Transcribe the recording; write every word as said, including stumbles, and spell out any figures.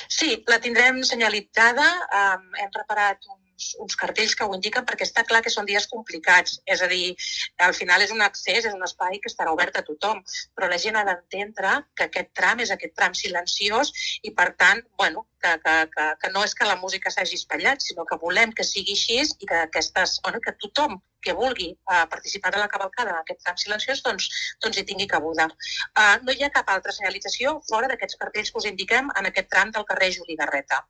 Sí, la tindrem senyalitzada. Um, hem preparat uns, uns cartells que ho indiquen perquè està clar que són dies complicats. És a dir, al final és un accés, és un espai que estarà obert a tothom, però la gent ha d'entendre que aquest tram és aquest tram silenciós i, per tant, bueno, que, que, que, que no és que la música s'hagi espatllat, sinó que volem que sigui així i que, aquestes, bueno, que tothom que vulgui uh, participar de la cavalcada en aquest tram silenciós doncs, doncs hi tingui cabuda. Uh, no hi ha cap altra senyalització fora d'aquests cartells que us indiquem en aquest tram del carrer Juli Garreta.